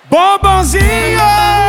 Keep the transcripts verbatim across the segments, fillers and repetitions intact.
Bombonzinho.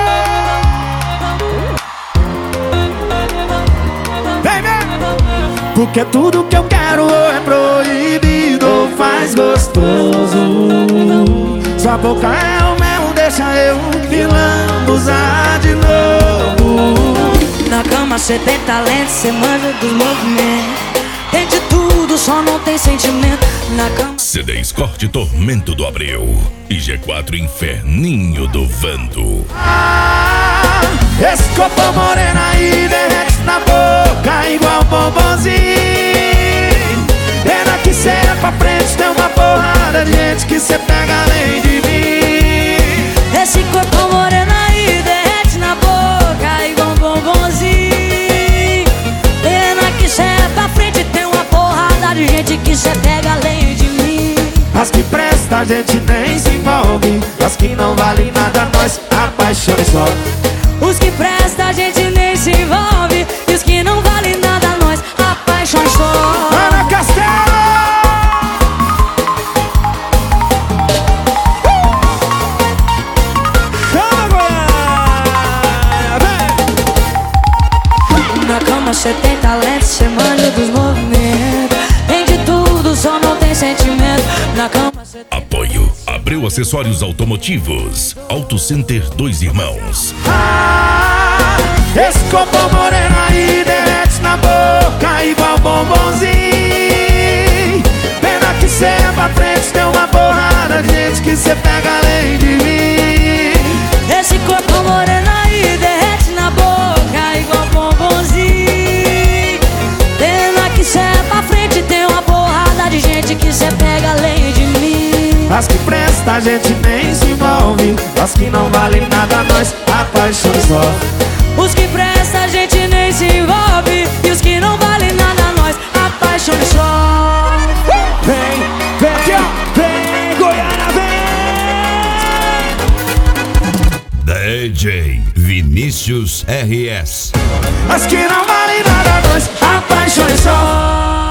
Vem, vem. Porque tudo que eu quero é proibido ou faz gostoso. Sua boca é o mel, deixa eu me lambuzar de novo. Na cama cê tem talento, cê manja dos movimentos. Tem de tudo, só não tem sentimento. Na cama C dez Corte Tormento do Abreu e G quatro Inferninho do Vando. Ah, esse corpo moreno aí derrete na boca igual bombonzinho. Pena que cê é pra frente, tem uma porrada de gente que cê pega além de mim. esse corpo moreno aí derrete na boca igual bombonzinho. Pena que cê é pra frente, tem uma porrada de gente que cê pega além de mim. As que presta a gente nem se envolve, as que não valem nada nós apaixona só. Os que presta a gente nem se envolve, e os que não valem nada nós apaixona só. Ana Castelo! Na cama cê tem talento, cê manja dos movimentos. Tem de tudo, só não tem sentimento. Na cama cê tem... Apoio Abreu Acessórios Automotivos, Auto Center Dois Irmãos. Ah, esse corpo moreno aí derrete na boca igual bombonzinho. Pena que cê é pra frente, tem uma porrada de gente que cê pega além de mim. Esse corpo moreno aí derrete na boca igual bombonzinho. Pena que cê é pra frente, tem uma porrada de gente que cê pega além de mim. As que presta a gente nem se envolve, as que não valem nada nós apaixona só. Os que presta a gente nem se envolve, e os que não valem nada nós apaixona só. Vem, vem, aqui, ó. Vem, Goiânia, vem. D J Vinícius R S. As que não valem nada nós apaixona só.